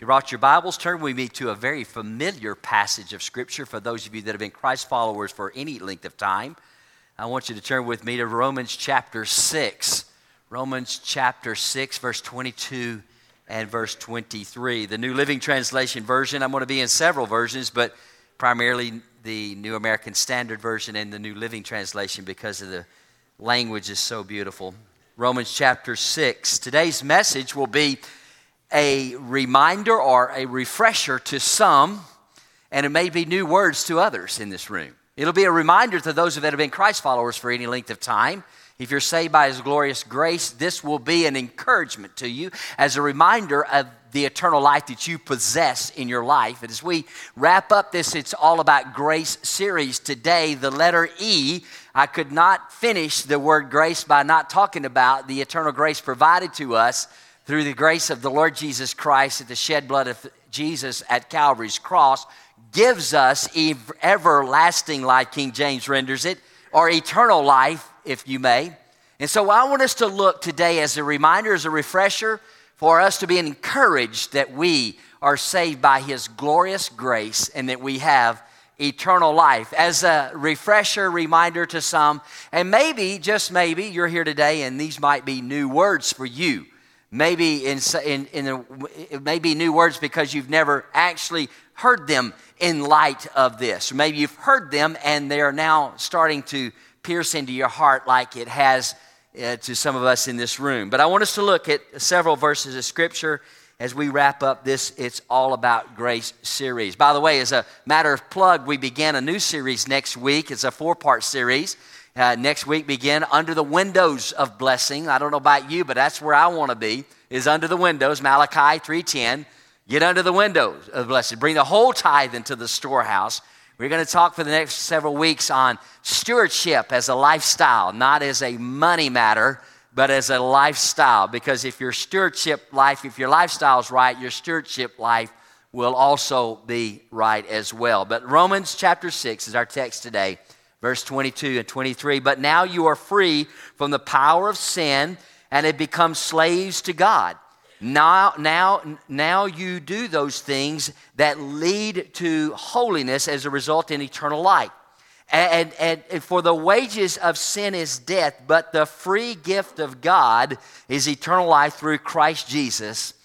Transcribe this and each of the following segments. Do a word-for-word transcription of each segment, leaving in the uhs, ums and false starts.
you brought your Bibles, turn with me to a very familiar passage of Scripture for those of you that have been Christ followers for any length of time. I want you to turn with me to Romans chapter six. Romans chapter six, verse twenty-two and verse twenty-three. The New Living Translation version. I'm going to be in several versions, but primarily the New American Standard Version and the New Living Translation because of the language is so beautiful. Romans chapter six. Today's message will be a reminder or a refresher to some, and it may be new words to others in this room. It'll be a reminder to those that have been Christ followers for any length of time. If you're saved by His glorious grace, this will be an encouragement to you as a reminder of the eternal life that you possess in your life. And as we wrap up this It's All About Grace series today, the letter E, I could not finish the word grace by not talking about the eternal grace provided to us through the grace of the Lord Jesus Christ at the shed blood of Jesus at Calvary's cross, gives us everlasting life, King James renders it, or eternal life, if you may. And so I want us to look today as a reminder, as a refresher, for us to be encouraged that we are saved by His glorious grace and that we have eternal life. As a refresher, reminder to some, and maybe, just maybe, you're here today and these might be new words for you. Maybe in, in, in a, it may be new words because you've never actually heard them in light of this. Or maybe you've heard them and they are now starting to pierce into your heart like it has uh, to some of us in this room. But I want us to look at several verses of Scripture as we wrap up this It's All About Grace series. By the way, as a matter of plug, we begin a new series next week. It's a four-part series. Uh, next week begin Under the Windows of Blessing. I don't know about you, but that's where I want to be, is under the windows, Malachi three ten. Get under the windows of blessing. Bring the whole tithe into the storehouse. We're going to talk for the next several weeks on stewardship as a lifestyle, not as a money matter, but as a lifestyle. Because if your stewardship life, if your lifestyle is right, your stewardship life will also be right as well. But Romans chapter six is our text today. Verse twenty-two and twenty-three, but now you are free from the power of sin and have become slaves to God. Now, now, now you do those things that lead to holiness as a result in eternal life. And, and, and for the wages of sin is death, but the free gift of God is eternal life through Christ Jesus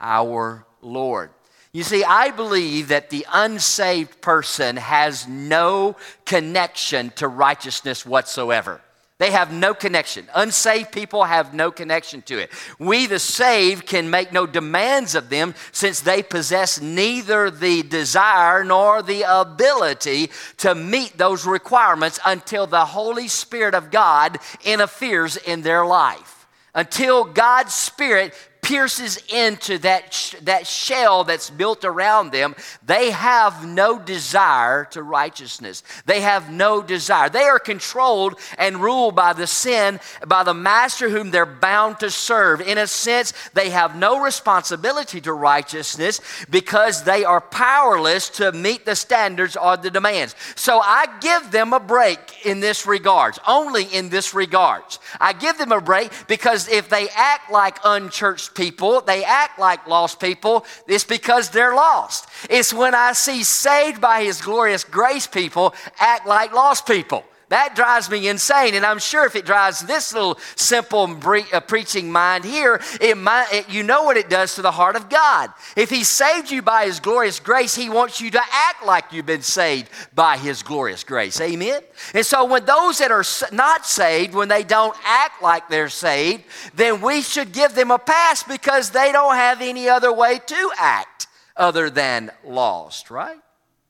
our Lord. You see, I believe that the unsaved person has no connection to righteousness whatsoever. They have no connection. Unsaved people have no connection to it. We, the saved, can make no demands of them since they possess neither the desire nor the ability to meet those requirements until the Holy Spirit of God interferes in their life. Until God's Spirit pierces into that, sh- that shell that's built around them, they have no desire to righteousness. They have no desire. They are controlled and ruled by the sin, by the master whom they're bound to serve. In a sense, they have no responsibility to righteousness because they are powerless to meet the standards or the demands. So I give them a break in this regards, only in this regards. I give them a break because if they act like unchurched people, they act like lost people, it's because they're lost. It's when I see saved by His glorious grace people act like lost people. That drives me insane, and I'm sure if it drives this little simple bre- uh, preaching mind here, it might, it, you know what it does to the heart of God. If He saved you by His glorious grace, He wants you to act like you've been saved by His glorious grace. Amen? And so when those that are not saved, when they don't act like they're saved, then we should give them a pass because they don't have any other way to act other than lost, right?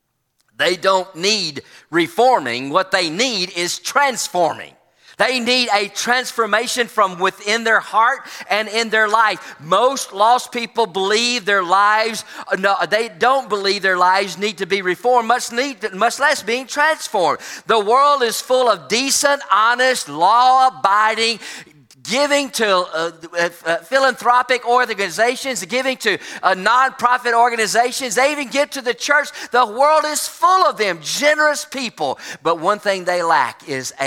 They don't need reforming. What they need is transforming. They need a transformation from within their heart and in their life. Most lost people believe their lives, no, they don't believe their lives need to be reformed, much, need, much less being transformed. The world is full of decent, honest, law-abiding, giving to uh, uh, philanthropic organizations, giving to uh, nonprofit organizations. They even get to the church. The world is full of them, generous people. But one thing they lack is a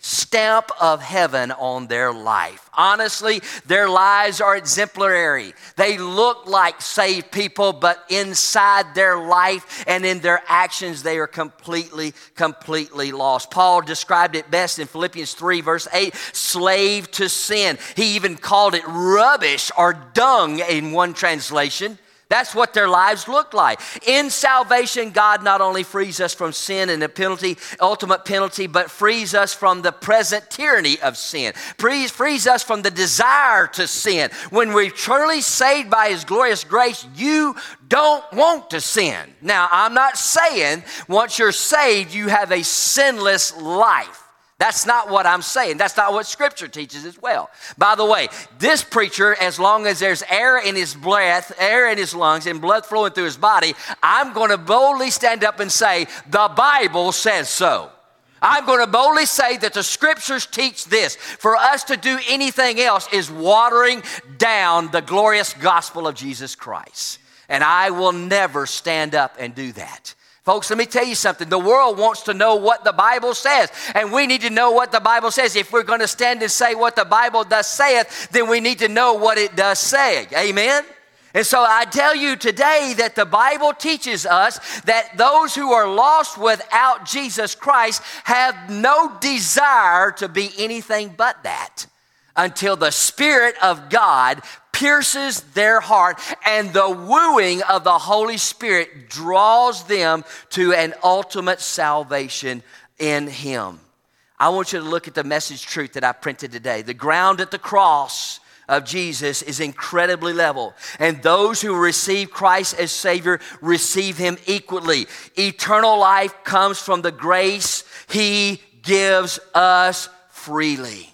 stamp of heaven on their life. Honestly, their lives are exemplary. They look like saved people, but inside their life and in their actions, they are completely, completely lost. Paul described it best in Philippians three, verse eight, slave to sin. He even called it rubbish or dung in one translation. That's what their lives look like. In salvation, God not only frees us from sin and the penalty, ultimate penalty, but frees us from the present tyranny of sin. Frees, frees us from the desire to sin. When we're truly saved by His glorious grace, you don't want to sin. Now, I'm not saying once you're saved, you have a sinless life. That's not what I'm saying. That's not what Scripture teaches as well. By the way, this preacher, as long as there's air in his breath, air in his lungs, and blood flowing through his body, I'm going to boldly stand up and say, the Bible says so. I'm going to boldly say that the Scriptures teach this. For us to do anything else is watering down the glorious gospel of Jesus Christ. And I will never stand up and do that. Folks, let me tell you something. The world wants to know what the Bible says, and we need to know what the Bible says. If we're going to stand and say what the Bible does saith, then we need to know what it does say. Amen? And so I tell you today that the Bible teaches us that those who are lost without Jesus Christ have no desire to be anything but that until the Spirit of God pierces their heart, and the wooing of the Holy Spirit draws them to an ultimate salvation in Him. I want you to look at the message truth that I printed today. The ground at the cross of Jesus is incredibly level, and those who receive Christ as Savior receive Him equally. Eternal life comes from the grace He gives us freely.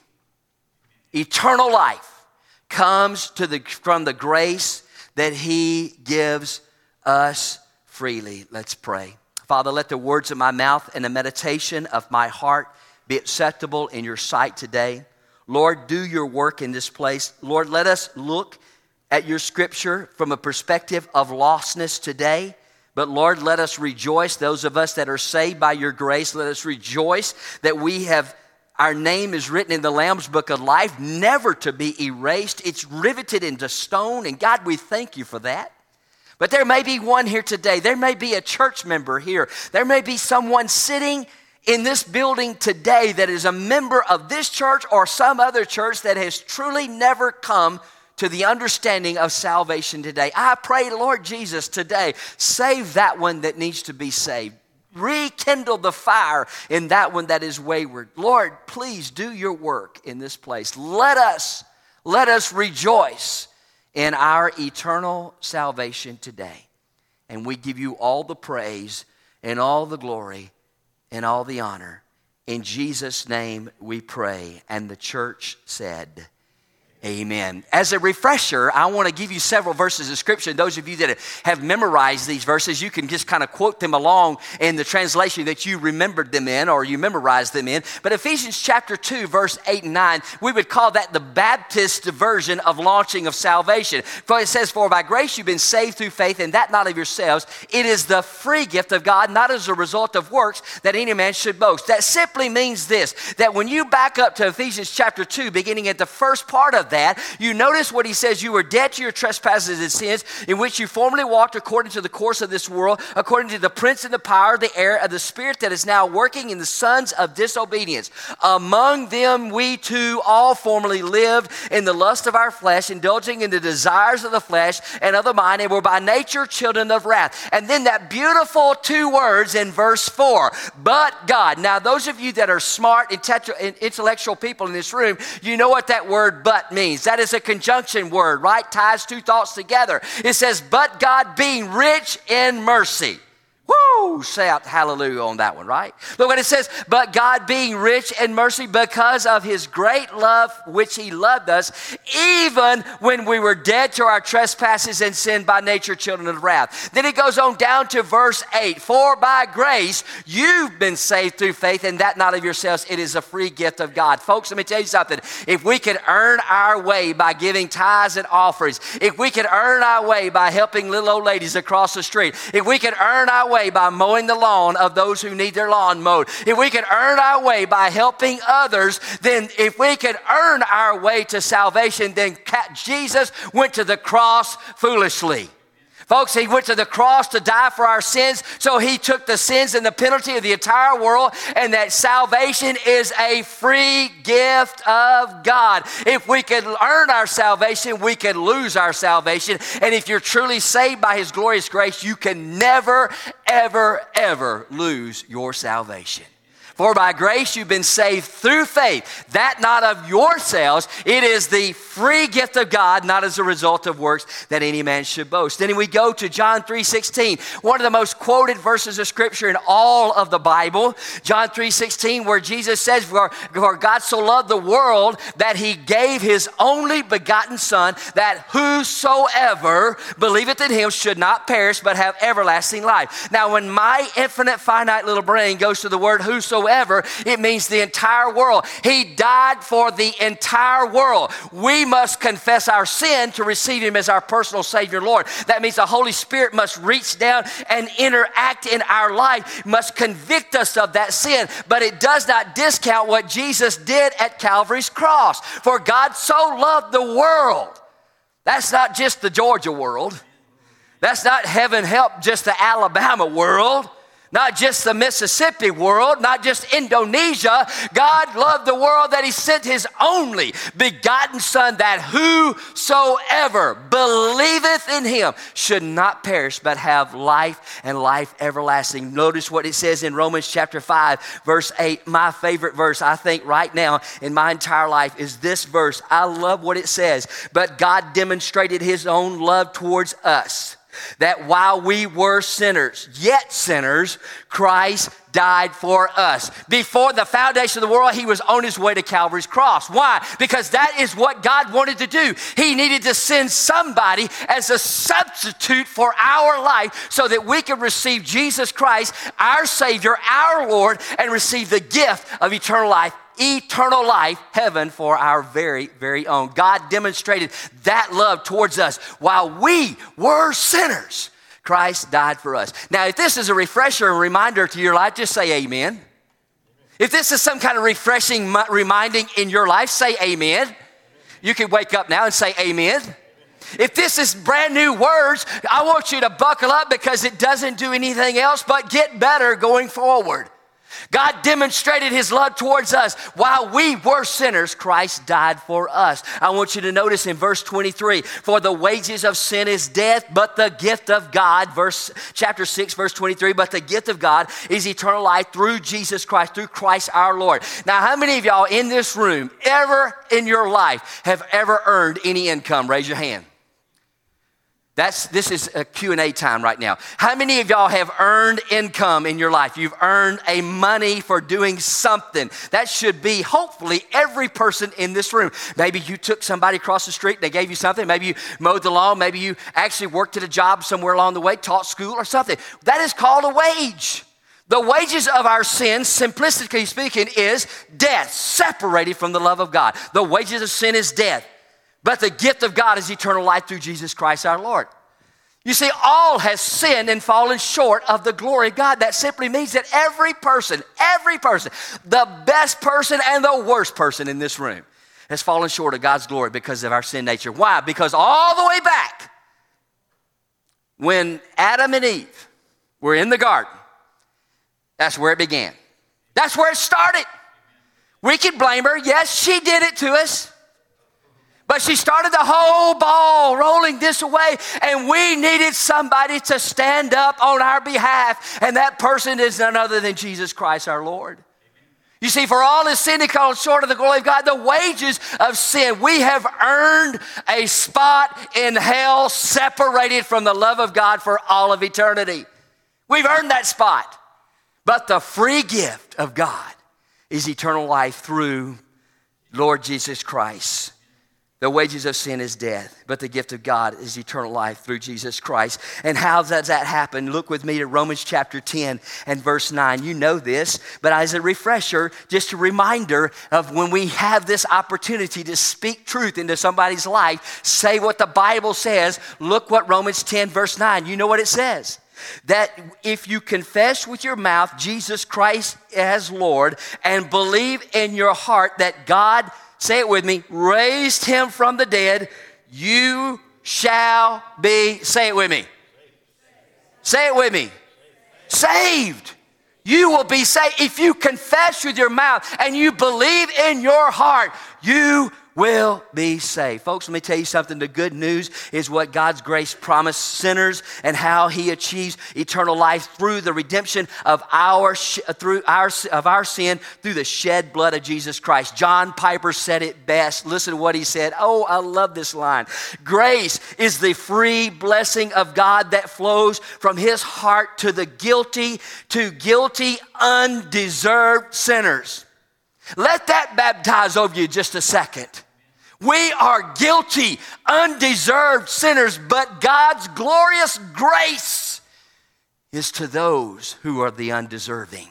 Eternal life comes to the, from the grace that He gives us freely. Let's pray. Father, let the words of my mouth and the meditation of my heart be acceptable in your sight today. Lord, do your work in this place. Lord, let us look at your Scripture from a perspective of lostness today. But Lord, let us rejoice, those of us that are saved by your grace, let us rejoice that we have our name is written in the Lamb's Book of Life, never to be erased. It's riveted into stone, and God, we thank you for that. But there may be one here today. There may be a church member here. There may be someone sitting in this building today that is a member of this church or some other church that has truly never come to the understanding of salvation today. I pray, Lord Jesus, today, save that one that needs to be saved. Rekindle the fire in that one that is wayward. Lord, please do your work in this place. Let us, let us rejoice in our eternal salvation today. And we give you all the praise and all the glory and all the honor. In Jesus' name we pray. And the church said, amen. As a refresher, I want to give you several verses of Scripture. Those of you that have memorized these verses, you can just kind of quote them along in the translation that you remembered them in or you memorized them in. But Ephesians chapter two, verse eight and nine, we would call that the Baptist version of launching of salvation. For it says, for by grace you've been saved through faith, and that not of yourselves. It is the free gift of God, not as a result of works, that any man should boast. That simply means this, that when you back up to Ephesians chapter two, beginning at the first part of that, you notice what he says, you were dead to your trespasses and sins, in which you formerly walked according to the course of this world, according to the prince and the power of the air, of the spirit that is now working in the sons of disobedience. Among them we too all formerly lived in the lust of our flesh, indulging in the desires of the flesh and of the mind, and were by nature children of wrath. And then that beautiful two words in verse four, but God. Now those of you that are smart and intellectual people in this room, you know what that word but means. That is a conjunction word, right? Ties two thoughts together. It says, but God being rich in mercy. Woo! Shout hallelujah on that one, right? Look what it says, but God being rich in mercy because of his great love which he loved us, even when we were dead to our trespasses and sin, by nature children of wrath. Then it goes on down to verse eight, for by grace you've been saved through faith, and that not of yourselves, it is a free gift of God. Folks, let me tell you something. If we could earn our way by giving tithes and offerings, if we could earn our way by helping little old ladies across the street, if we could earn our way way by mowing the lawn of those who need their lawn mowed, if we can earn our way by helping others, then if we can earn our way to salvation, then Jesus went to the cross foolishly. Folks, he went to the cross to die for our sins, so he took the sins and the penalty of the entire world, and that salvation is a free gift of God. If we can earn our salvation, we can lose our salvation. And if you're truly saved by his glorious grace, you can never, ever, ever lose your salvation. For by grace you've been saved through faith, that not of yourselves. It is the free gift of God, not as a result of works, that any man should boast. Then we go to John three sixteen, one of the most quoted verses of Scripture in all of the Bible. John three sixteen, where Jesus says, for, for God so loved the world that he gave his only begotten Son, that whosoever believeth in him should not perish, but have everlasting life. Now, when my infinite, finite little brain goes to the word whosoever, it means the entire world. He died for the entire world. We must confess our sin to receive him as our personal Savior, Lord. That means the Holy Spirit must reach down and interact in our life, must convict us of that sin. But it does not discount what Jesus did at Calvary's cross. For God so loved the world. That's not just the Georgia world. That's not heaven help just the Alabama world. Not just the Mississippi world, not just Indonesia. God loved the world that he sent his only begotten Son, that whosoever believeth in him should not perish, but have life and life everlasting. Notice what it says in Romans chapter five, verse eight. My favorite verse, I think, right now in my entire life is this verse. I love what it says. But God demonstrated his own love towards us, that while we were sinners, yet sinners, Christ died for us. Before the foundation of the world, he was on his way to Calvary's cross. Why? Because that is what God wanted to do. He needed to send somebody as a substitute for our life so that we could receive Jesus Christ, our Savior, our Lord, and receive the gift of eternal life. Eternal life, heaven for our very, very own. God demonstrated that love towards us while we were sinners. Christ died for us. Now, if this is a refresher and reminder to your life, just say amen. If this is some kind of refreshing reminding in your life, say amen. You can wake up now and say amen. If this is brand new words, I want you to buckle up, because it doesn't do anything else but get better going forward. God demonstrated his love towards us. While we were sinners, Christ died for us. I want you to notice in verse twenty-three, for the wages of sin is death, but the gift of God, verse chapter six, verse twenty-three, but the gift of God is eternal life through Jesus Christ, through Christ our Lord. Now, how many of y'all in this room ever in your life have ever earned any income? Raise your hand. That's, this is a Q and A time right now. How many of y'all have earned income in your life? You've earned a money for doing something. That should be hopefully every person in this room. Maybe you took somebody across the street, they gave you something. Maybe you mowed the lawn. Maybe you actually worked at a job somewhere along the way, taught school or something. That is called a wage. The wages of our sin, simplistically speaking, is death, separated from the love of God. The wages of sin is death. But the gift of God is eternal life through Jesus Christ our Lord. You see, all has sinned and fallen short of the glory of God. That simply means that every person, every person, the best person and the worst person in this room has fallen short of God's glory because of our sin nature. Why? Because all the way back, when Adam and Eve were in the garden, that's where it began. That's where it started. We can blame her. Yes, she did it to us. But she started the whole ball rolling this way, and we needed somebody to stand up on our behalf, and that person is none other than Jesus Christ our Lord. Amen. You see, for all is sin and fallen short of the glory of God, the wages of sin, we have earned a spot in hell separated from the love of God for all of eternity. We've earned that spot. But the free gift of God is eternal life through Lord Jesus Christ. The wages of sin is death, but the gift of God is eternal life through Jesus Christ. And how does that happen? Look with me to Romans chapter ten and verse nine. You know this, but as a refresher, just a reminder of when we have this opportunity to speak truth into somebody's life, say what the Bible says. Look what Romans ten verse nine, you know what it says. that if you confess with your mouth Jesus Christ as Lord and believe in your heart that God, say it with me, raised him from the dead, you shall be, say it with me. Say it with me. Saved. You will be saved. If you confess with your mouth and you believe in your heart, you will be saved. Folks, let me tell you something. The good news is what God's grace promised sinners and how he achieves eternal life through the redemption of our through our of our sin through the shed blood of Jesus Christ. John Piper said it best. Listen to what he said. Oh, I love this line. Grace is the free blessing of God that flows from his heart to the guilty, to guilty, undeserved sinners. Let that baptize over you just a second. We are guilty, undeserved sinners, but God's glorious grace is to those who are the undeserving.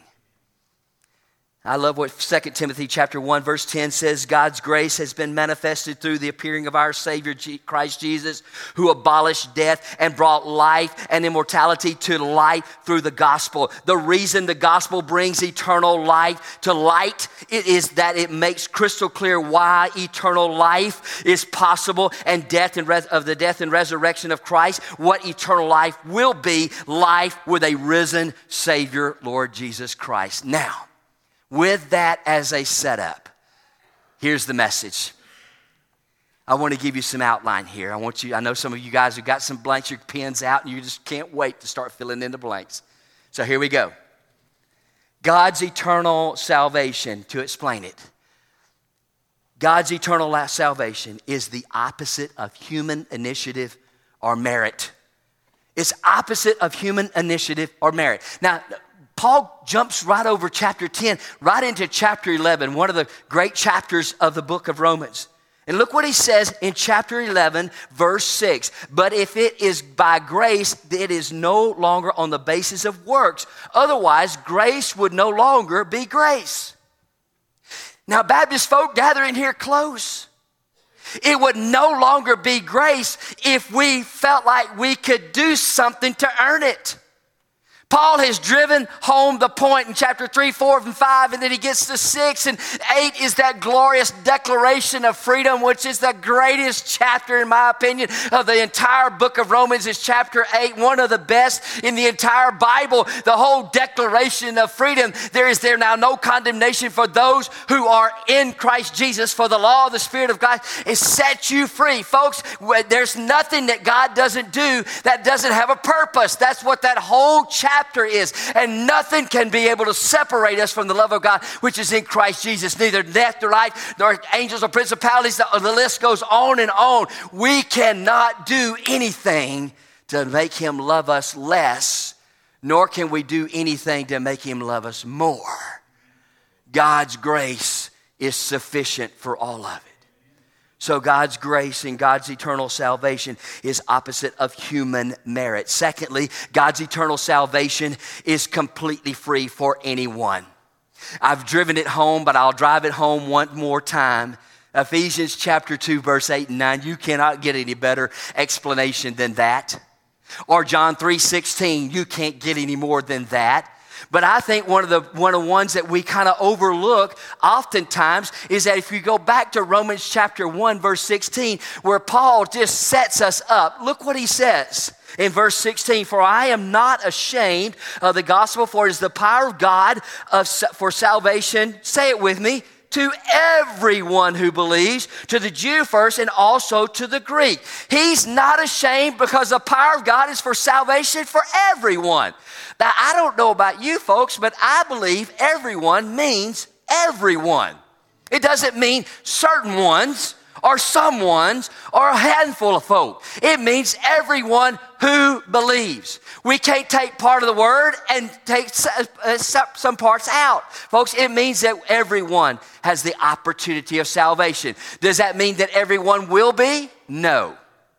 I love what Second Timothy chapter one verse ten says. God's grace has been manifested through the appearing of our Savior Christ Jesus, who abolished death and brought life and immortality to light through the gospel. The reason the gospel brings eternal life to light, it is that it makes crystal clear why eternal life is possible, and death and res- of the death and resurrection of Christ, what eternal life will be, life with a risen Savior, Lord Jesus Christ. Now, with that as a setup, here's the message. I want to give you some outline here. I want you, I know some of you guys have got some blanks, your pens out, and you just can't wait to start filling in the blanks. So here we go. God's eternal salvation, to explain it. God's eternal salvation is the opposite of human initiative or merit. It's opposite of human initiative or merit. Now, Paul jumps right over chapter ten, right into chapter eleven, one of the great chapters of the book of Romans. And look what he says in chapter eleven, verse six. But if it is by grace, it is no longer on the basis of works. Otherwise, grace would no longer be grace. Now, Baptist folk, gather in here close. It would no longer be grace if we felt like we could do something to earn it. Paul has driven home the point in chapter three, four, and five, and then he gets to six, and eight is that glorious declaration of freedom, which is the greatest chapter, in my opinion, of the entire book of Romans is chapter eight, one of the best in the entire Bible, the whole declaration of freedom. There is there now no condemnation for those who are in Christ Jesus, for the law of the Spirit of God has set you free. Folks, there's nothing that God doesn't do that doesn't have a purpose. That's what that whole chapter is, and nothing can be able to separate us from the love of God which is in Christ Jesus. Neither death nor life, nor angels or principalities, the, the list goes on and on. We cannot do anything to make him love us less, nor can we do anything to make him love us more. God's grace is sufficient for all of it. So God's grace and God's eternal salvation is opposite of human merit. Secondly, God's eternal salvation is completely free for anyone. I've driven it home, but I'll drive it home one more time. Ephesians chapter two, verse eight and nine. You cannot get any better explanation than that. Or John three sixteen. You can't get any more than that. But I think one of the one of the ones that we kind of overlook oftentimes is that if you go back to Romans chapter one, verse sixteen, where Paul just sets us up, look what he says in verse sixteen. For I am not ashamed of the gospel, for it is the power of God of, for salvation, say it with me, to everyone who believes, to the Jew first and also to the Greek. He's not ashamed because the power of God is for salvation for everyone. Now, I don't know about you folks, but I believe everyone means everyone. It doesn't mean certain ones or some ones or a handful of folk. It means everyone who believes. We can't take part of the word and take some parts out. Folks, it means that everyone has the opportunity of salvation. Does that mean that everyone will be? No.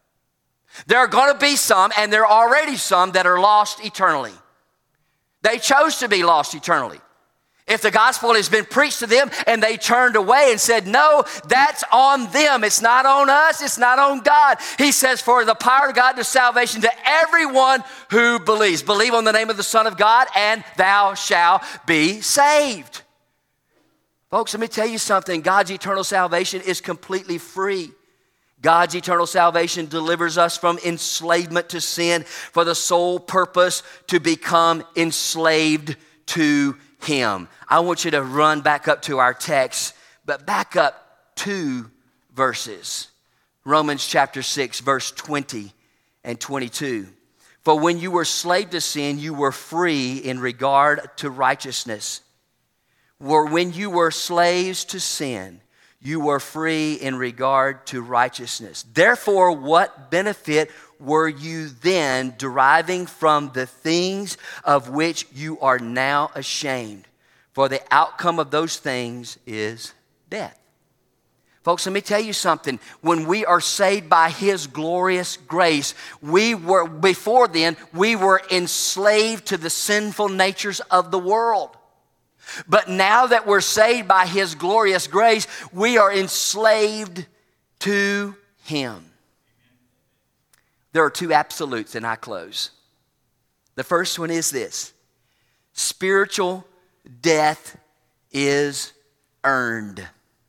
There are going to be some, and there are already some that are lost eternally. They chose to be lost eternally. If the gospel has been preached to them and they turned away and said, no, that's on them. It's not on us. It's not on God. He says, for the power of God to salvation to everyone who believes. Believe on the name of the Son of God and thou shalt be saved. Folks, let me tell you something. God's eternal salvation is completely free. God's eternal salvation delivers us from enslavement to sin for the sole purpose to become enslaved to Him. I want you to run back up to our text, but back up two verses. Romans chapter six, verse twenty and twenty-two. For when you were slave to sin, you were free in regard to righteousness. For when you were slaves to sin, you were free in regard to righteousness. Therefore, what benefit were you then deriving from the things of which you are now ashamed? For the outcome of those things is death. Folks, let me tell you something. When we are saved by His glorious grace, we were, before then, we were enslaved to the sinful natures of the world. But now that we're saved by His glorious grace, we are enslaved to Him. There are two absolutes, and I close. The first one is this: spiritual death is earned.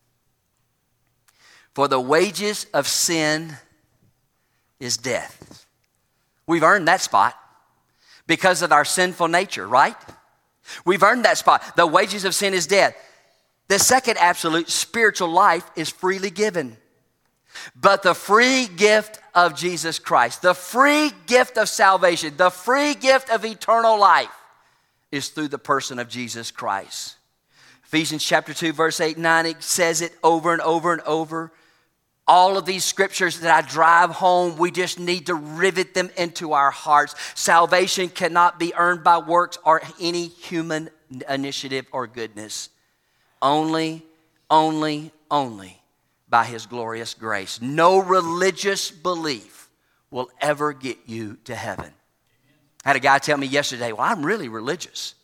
For the wages of sin is death. We've earned that spot because of our sinful nature, right? We've earned that spot. The wages of sin is death. The second absolute, spiritual life, is freely given. But the free gift of Jesus Christ, the free gift of salvation, the free gift of eternal life is through the person of Jesus Christ. Ephesians chapter two, verse eight and nine, it says it over and over and over. All of these scriptures that I drive home, we just need to rivet them into our hearts. Salvation cannot be earned by works or any human initiative or goodness. Only, only, only by His glorious grace. No religious belief will ever get you to heaven. I had a guy tell me yesterday, well, I'm really religious.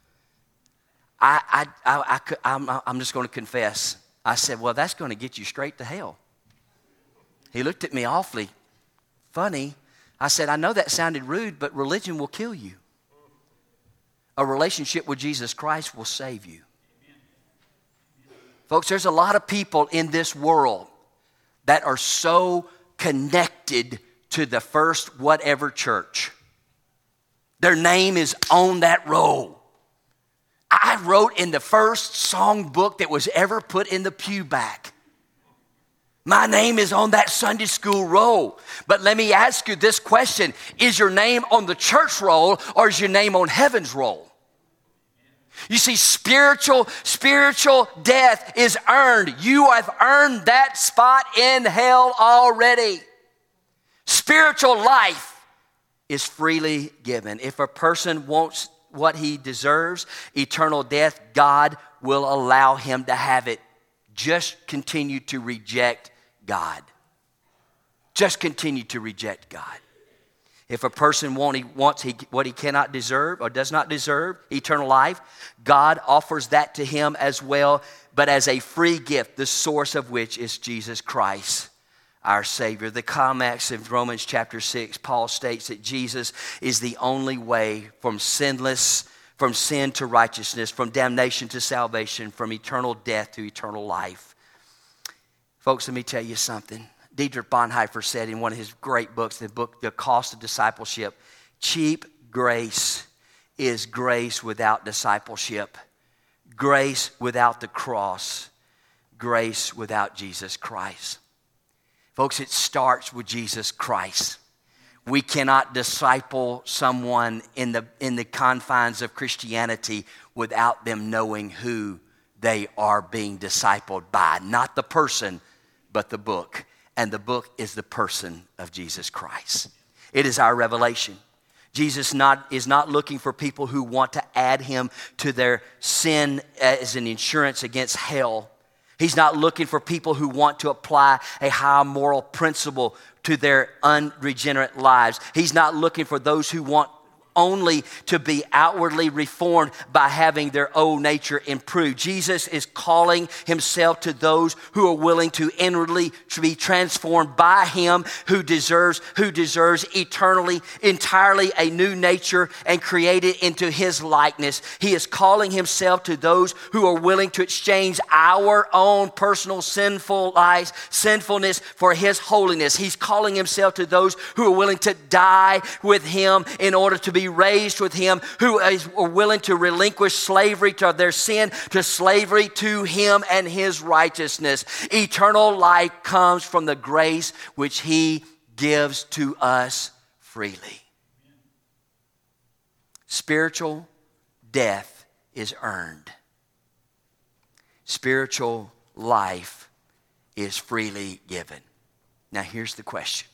I, I, I, I, I'm, I'm just going to confess. I said, well, that's going to get you straight to hell. He looked at me awfully funny. I said, I know that sounded rude, but religion will kill you. A relationship with Jesus Christ will save you. Folks, there's a lot of people in this world that are so connected to the first whatever church. Their name is on that roll. I wrote in the first song book that was ever put in the pew back. My name is on that Sunday school roll. But let me ask you this question. Is your name on the church roll or is your name on heaven's roll? You see, spiritual, spiritual death is earned. You have earned that spot in hell already. Spiritual life is freely given. If a person wants what he deserves, eternal death, God will allow him to have it. Just continue to reject God. Just continue to reject God. If a person want, he wants he, what he cannot deserve or does not deserve, eternal life, God offers that to him as well, but as a free gift, the source of which is Jesus Christ, our Savior. The climax of Romans chapter six, Paul states that Jesus is the only way from sinless, from sin to righteousness, from damnation to salvation, from eternal death to eternal life. Folks, let me tell you something. Dietrich Bonhoeffer said in one of his great books, the book, The Cost of Discipleship, cheap grace is grace without discipleship, grace without the cross, grace without Jesus Christ. Folks, it starts with Jesus Christ. We cannot disciple someone in the, in the confines of Christianity without them knowing who they are being discipled by. Not the person, but the book. And the book is the person of Jesus Christ. It is our revelation. Jesus not, is not looking for people who want to add him to their sin as an insurance against hell. He's not looking for people who want to apply a high moral principle to their unregenerate lives. He's not looking for those who want only to be outwardly reformed by having their old nature improved. Jesus is calling himself to those who are willing to inwardly be transformed by him, who deserves, who deserves eternally, entirely a new nature and created into his likeness. He is calling himself to those who are willing to exchange our own personal sinful lives, sinfulness for his holiness. He's calling himself to those who are willing to die with him in order to be raised with him, who are willing to relinquish slavery to their sin, to slavery to him and his righteousness. Eternal life comes from the grace which he gives to us freely. Spiritual death is earned. Spiritual life is freely given. Now here's the question.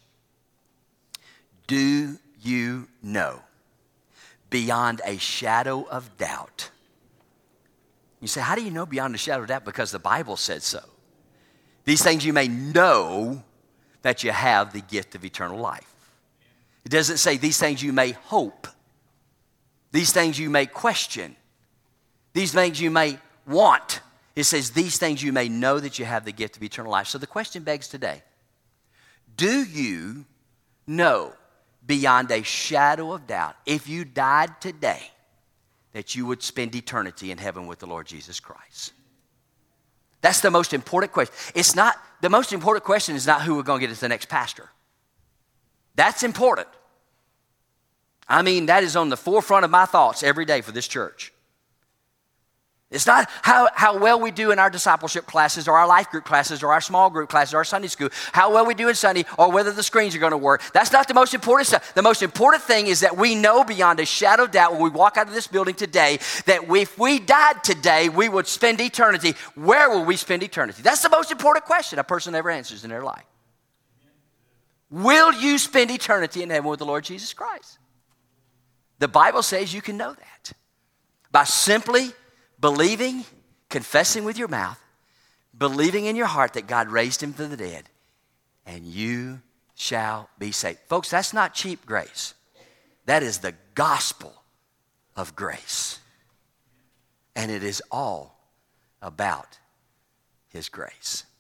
Do you know, beyond a shadow of doubt? You say, how do you know beyond a shadow of doubt? Because the Bible said so. These things you may know that you have the gift of eternal life. It doesn't say these things you may hope. These things you may question. These things you may want. It says these things you may know that you have the gift of eternal life. So the question begs today, do you know beyond a shadow of doubt, if you died today, that you would spend eternity in heaven with the Lord Jesus Christ? That's the most important question. It's not, the most important question is not who we're going to get as the next pastor. That's important. I mean, that is on the forefront of my thoughts every day for this church. It's not how, how well we do in our discipleship classes or our life group classes or our small group classes or our Sunday school, how well we do in Sunday or whether the screens are going to work. That's not the most important stuff. The most important thing is that we know beyond a shadow of doubt when we walk out of this building today that if we died today, we would spend eternity. Where will we spend eternity? That's the most important question a person ever answers in their life. Will you spend eternity in heaven with the Lord Jesus Christ? The Bible says you can know that by simply believing, confessing with your mouth, believing in your heart that God raised him from the dead, and you shall be saved. Folks, that's not cheap grace. That is the gospel of grace. And it is all about his grace.